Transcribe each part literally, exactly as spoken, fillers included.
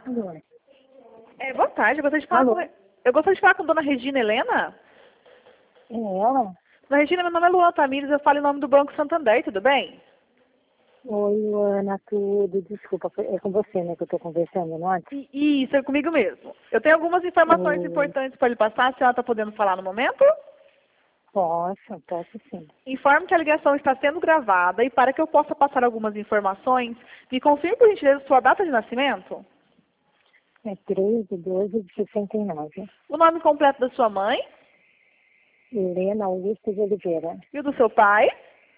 Alô? É, boa tarde, eu gostaria de falar Alô? com... Eu gostaria de falar com Dona Regina Helena. É ela? Dona Regina, meu nome é Luana Tamires, eu falo em nome do Banco Santander, tudo bem? Oi, Luana, tudo. Desculpa, é com você, né, que eu tô conversando, não é? E, isso, é comigo mesmo. Eu tenho algumas informações Oi. importantes para lhe passar, a senhora está podendo falar no momento? Posso, posso sim. Informe que a ligação está sendo gravada e para que eu possa passar algumas informações, me confirme por gentileza sua data de nascimento, É três de doze de sessenta e nove. o nome completo da sua mãe Helena Augusta de Oliveira. e o do seu pai.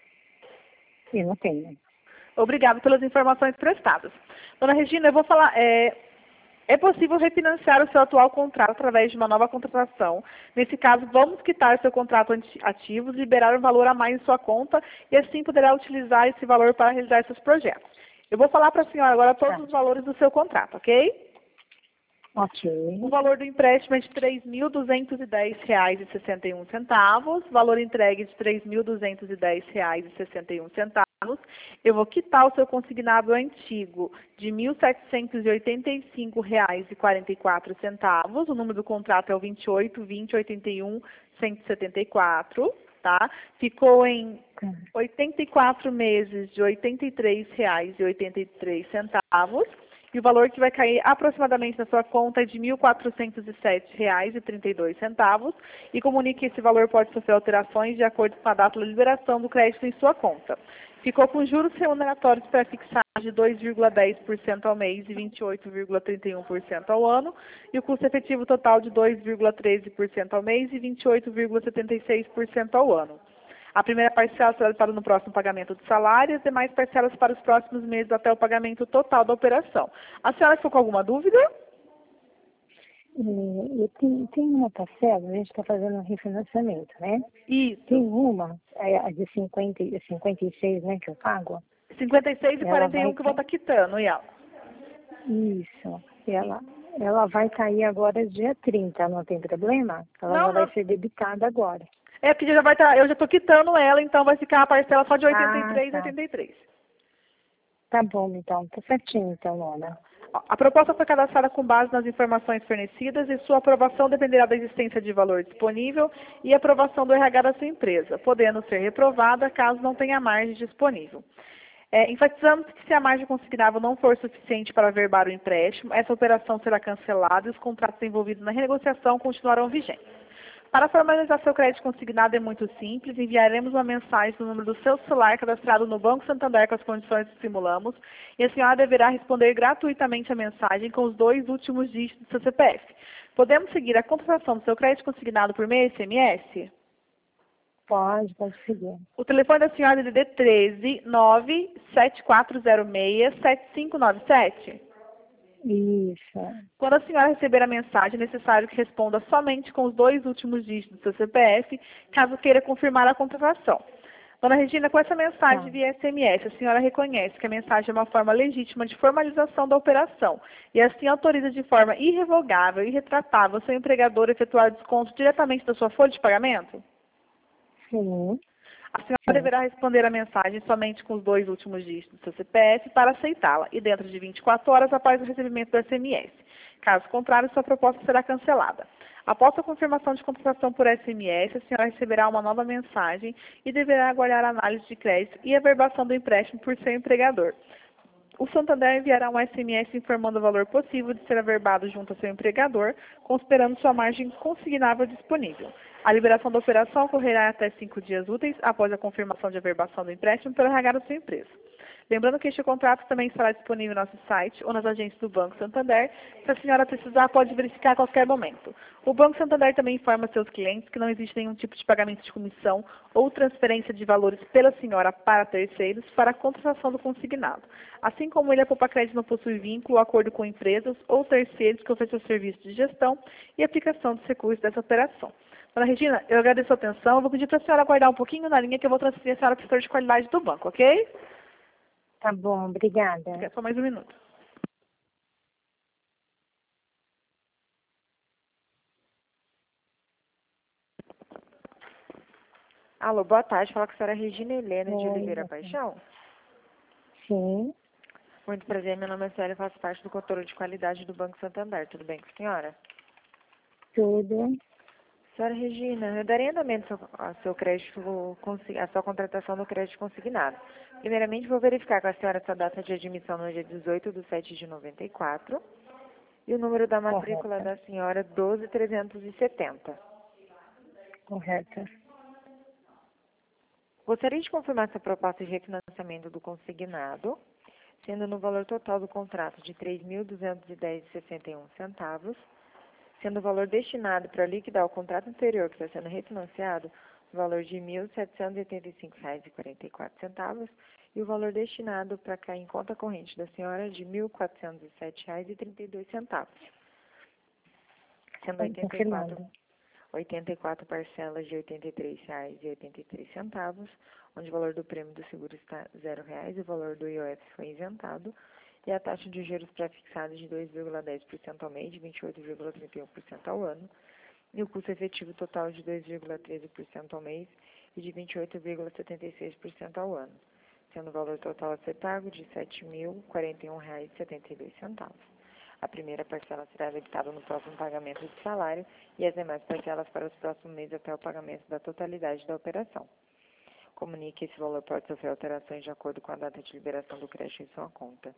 Eu não tenho. Obrigado pelas informações prestadas. Dona Regina, eu vou falar... É... É possível refinanciar o seu atual contrato através de uma nova contratação. Nesse caso, vamos quitar seu contrato ativo, liberar um valor a mais em sua conta e assim poderá utilizar esse valor para realizar seus projetos. Eu vou falar para a senhora agora todos Tá. os valores do seu contrato, ok? Ok. O valor do empréstimo é de três mil duzentos e dez reais e sessenta e um centavos, valor entregue de três mil duzentos e dez reais e sessenta e um centavos. Eu vou quitar o seu consignado antigo de mil setecentos e oitenta e cinco reais e quarenta e quatro centavos. O número do contrato é o vinte e oito, vinte, oitenta e um, cento e setenta e quatro, tá? Ficou em Tá. oitenta e quatro meses de oitenta e três reais e oitenta e três centavos. E o valor que vai cair aproximadamente na sua conta é de mil quatrocentos e sete reais e trinta e dois centavos. E comunique que esse valor pode sofrer alterações de acordo com a data da liberação do crédito em sua conta. Ficou com juros remuneratórios pré-fixados de dois vírgula dez por cento ao mês e vinte e oito vírgula trinta e um por cento ao ano. E o custo efetivo total de dois vírgula treze por cento ao mês e vinte e oito vírgula setenta e seis por cento ao ano. A primeira parcela será para no próximo pagamento do salário e as demais parcelas para os próximos meses até o pagamento total da operação. A senhora ficou com alguma dúvida? E, eu tenho, tem uma parcela, a gente está fazendo um refinanciamento, né? Tem Isso. uma, é a de cinquenta, e- cinquenta e seis, né, que eu pago. cinquenta e seis e Ela quarenta e vai um que eu vou estar cair. quitando, Ial. Isso. Ela, ela vai cair agora dia trinta, não tem problema? Ela já Não, vai não. ser debitada agora. É porque já vai estar, eu já estou quitando ela, então vai ficar a parcela só de oitenta e Ah, três e tá. oitenta e três. Tá bom, então. Tá certinho, então, Lona. A proposta foi cadastrada com base nas informações fornecidas e sua aprovação dependerá da existência de valor disponível e aprovação do R H da sua empresa, podendo ser reprovada caso não tenha margem disponível. É, enfatizamos que se a margem consignável não for suficiente para averbar o empréstimo, essa operação será cancelada e os contratos envolvidos na renegociação continuarão vigentes. Para formalizar seu crédito consignado é muito simples, enviaremos uma mensagem no número do seu celular cadastrado no Banco Santander com as condições que simulamos e a senhora deverá responder gratuitamente a mensagem com os dois últimos dígitos do seu C P F. Podemos seguir a contratação do seu crédito consignado por meio S M S? Pode, pode seguir. O telefone da senhora é D D treze, nove sete quatro zero seis, sete cinco nove sete? Isso. Quando a senhora receber a mensagem, é necessário que responda somente com os dois últimos dígitos do seu C P F, caso queira confirmar a contratação. Dona Regina, com essa mensagem Tá. via S M S, a senhora reconhece que a mensagem é uma forma legítima de formalização da operação e assim autoriza de forma irrevogável e retratável seu empregador a efetuar desconto diretamente da sua folha de pagamento? Sim. A senhora Sim. deverá responder a mensagem somente com os dois últimos dígitos do seu C P F para aceitá-la e dentro de vinte e quatro horas após o recebimento do S M S. Caso contrário, sua proposta será cancelada. Após a confirmação de contratação por S M S, a senhora receberá uma nova mensagem e deverá aguardar a análise de crédito e a verbação do empréstimo por seu empregador. O Santander enviará um S M S informando o valor possível de ser averbado junto ao seu empregador, considerando sua margem consignável disponível. A liberação da operação ocorrerá até cinco dias úteis após a confirmação de averbação do empréstimo pelo R H da sua empresa. Lembrando que este contrato também estará disponível no nosso site ou nas agências do Banco Santander. Se a senhora precisar, pode verificar a qualquer momento. O Banco Santander também informa seus clientes que não existe nenhum tipo de pagamento de comissão ou transferência de valores pela senhora para terceiros para a contratação do consignado. Assim como ele, a Poupa Crédito não possui vínculo ou acordo com empresas ou terceiros que ofereçam serviço de gestão e aplicação dos recursos dessa operação. Dona Regina, eu agradeço a atenção. Eu vou pedir para a senhora aguardar um pouquinho na linha que eu vou transferir a senhora para o setor de qualidade do banco, ok? Tá bom, obrigada. Só mais um minuto. Alô, boa tarde. Fala com a senhora Regina Helena de Oi, Oliveira boa tarde. Paixão. Sim. Muito prazer, meu nome é Célia, faço parte do controle de qualidade do Banco Santander. Tudo bem com a senhora? Tudo. Senhora Regina, eu darei andamento ao ao seu crédito, consi- à sua contratação do crédito consignado. Primeiramente, vou verificar com a senhora sua data de admissão no dia dezoito de setembro de noventa e quatro e o número da matrícula Correta. da senhora doze mil trezentos e setenta. Correta. Gostaria de confirmar sua proposta de refinanciamento do consignado, sendo no valor total do contrato de três mil duzentos e dez reais e sessenta e um centavos, sendo o valor destinado para liquidar o contrato anterior que está sendo refinanciado, o valor de mil setecentos e oitenta e cinco reais e quarenta e quatro centavos e o valor destinado para cair em conta corrente da senhora de mil quatrocentos e sete reais e trinta e dois centavos, sendo oitenta e quatro, Confirmado. oitenta e quatro parcelas de oitenta e três reais e oitenta e três centavos, onde o valor do prêmio do seguro está zero reais e o valor do I O F foi isentado, e a taxa de juros pré-fixada de dois vírgula dez por cento ao mês, de vinte e oito vírgula trinta e um por cento ao ano, e o custo efetivo total de dois vírgula treze por cento ao mês e de vinte e oito vírgula setenta e seis por cento ao ano, sendo o valor total a ser pago de sete mil e quarenta e um reais e setenta e dois centavos. A primeira parcela será debitada no próximo pagamento de salário e as demais parcelas para os próximos meses até o pagamento da totalidade da operação. Comunique que esse valor pode sofrer alterações de acordo com a data de liberação do crédito em sua conta.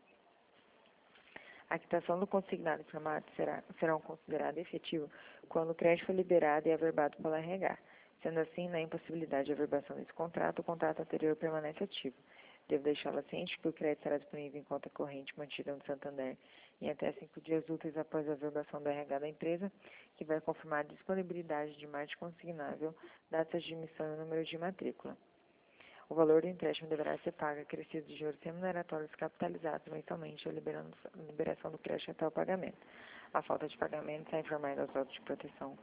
A quitação do consignado informado será, será considerada efetiva quando o crédito for liberado e averbado pela R H. Sendo assim, na impossibilidade de averbação desse contrato, o contrato anterior permanece ativo. Devo deixá-la ciente que o crédito será disponível em conta corrente mantida no Santander em até cinco dias úteis após a averbação do R H da empresa, que vai confirmar a disponibilidade de margem consignável, datas de emissão e número de matrícula. O valor do empréstimo deverá ser pago acrescido de juros remuneratórios capitalizados mensalmente a liberação do crédito até o pagamento. A falta de pagamento será informada aos autos de proteção.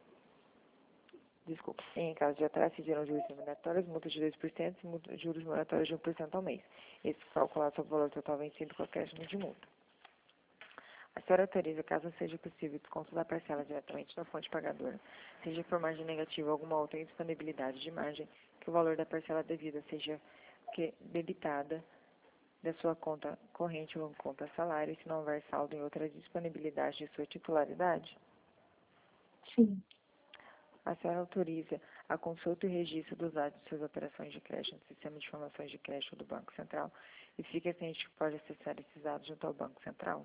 Desculpa. Em caso de atraso, se geram juros remuneratórios, multa de dois por cento e multa- juros moratórios de um por cento ao mês. Esse calculado sobre o valor total vencido com acréscimo de multa. A senhora autoriza, caso seja possível, o desconto da parcela diretamente da fonte pagadora, seja por margem negativa ou alguma outra indisponibilidade de margem, que o valor da parcela devida seja que, debitada da sua conta corrente ou conta salário, se não houver saldo em outra disponibilidade de sua titularidade? Sim. A senhora autoriza a consulta e registro dos dados de suas operações de crédito no Sistema de Informações de Crédito do Banco Central e fica ciente que pode acessar esses dados junto ao Banco Central?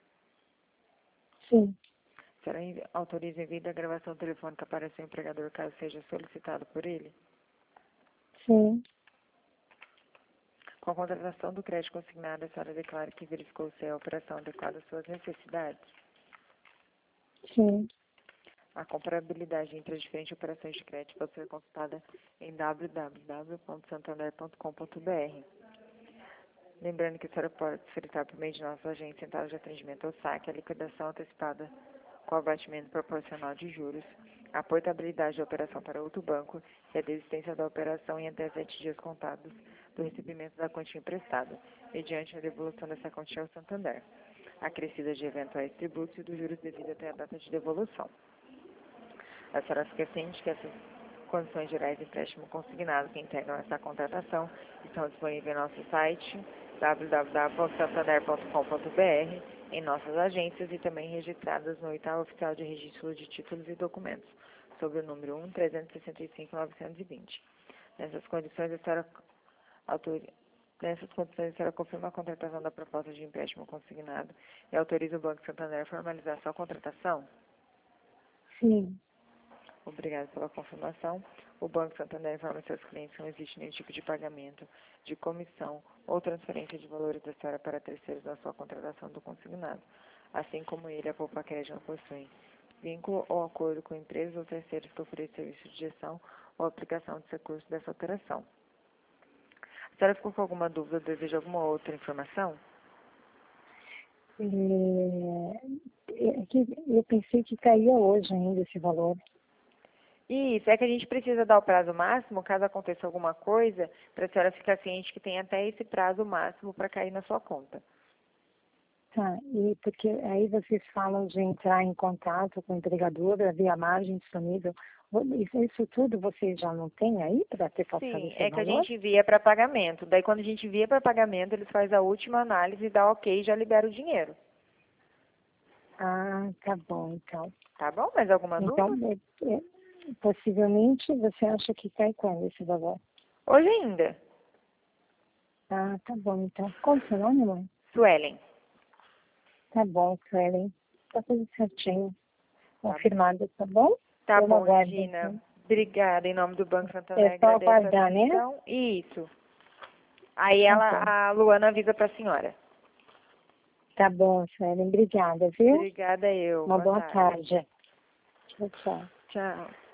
Sim. A senhora envi- autoriza envio da gravação telefônica para seu empregador caso seja solicitado por ele? Sim. Com a contratação do crédito consignado, a senhora declara que verificou se a operação adequada às suas necessidades? Sim. A comparabilidade entre as diferentes operações de crédito pode ser consultada em w w w ponto santander ponto com ponto b r. Lembrando que a senhora pode solicitar por meio de nossa agência central de atendimento ao saque, a liquidação antecipada com abatimento proporcional de juros, a portabilidade da operação para outro banco e a desistência da operação em até sete dias contados do recebimento da quantia emprestada, mediante a devolução dessa quantia ao Santander, acrescida de eventuais tributos e dos juros devidos até a data de devolução. A senhora fica ciente que essas condições gerais de empréstimo consignado que integram essa contratação estão disponíveis em nosso site w w w ponto santander ponto com ponto b r, em nossas agências e também registradas no oitavo oficial de registro de títulos e documentos, sob o número um trezentos e sessenta e cinco novecentos e vinte. Nessas condições, a senhora autoriza Nessas condições, a senhora confirma a contratação da proposta de empréstimo consignado e autoriza o Banco Santander a formalizar sua contratação? Sim. Obrigada pela confirmação. O Banco Santander informa seus clientes que não existe nenhum tipo de pagamento, de comissão ou transferência de valores da senhora para terceiros na sua contratação do consignado, assim como ele, a Poupa Crédito, não possui vínculo ou acordo com empresas ou terceiros que oferecem serviço de gestão ou aplicação de recursos dessa operação. A senhora ficou com alguma dúvida ou deseja alguma outra informação? É, é que eu pensei que caía hoje ainda esse valor. Isso, é que a gente precisa dar o prazo máximo, caso aconteça alguma coisa, para a senhora ficar ciente que tem até esse prazo máximo para cair na sua conta. Tá, e porque aí vocês falam de entrar em contato com a entregadora via margem disponível. Isso, isso tudo vocês já não têm aí para ter passado Sim, esse é que a valor? gente envia para pagamento. Daí, quando a gente envia para pagamento, eles fazem a última análise, dá ok e já libera o dinheiro. Ah, tá bom, então. Tá bom? Mais alguma Então, dúvida? é, é, possivelmente, você acha que cai quando esse valor? Hoje ainda. Ah, tá bom, então. Qual o seu nome, mãe? Suelen. Tá bom, Suelen. Tá tudo certinho. Tá, Confirmado, tá bom? tá Eu bom, aguardo, Gina. então. Obrigada. Em nome do Banco Santander, É só agradeço a aguardar, né? atenção. Isso. Aí Tá ela, bom. a Luana avisa para a senhora. Tá bom, Suelen. Obrigada, viu? Obrigada eu. Uma boa tarde. tarde. Tchau, tchau. Tchau.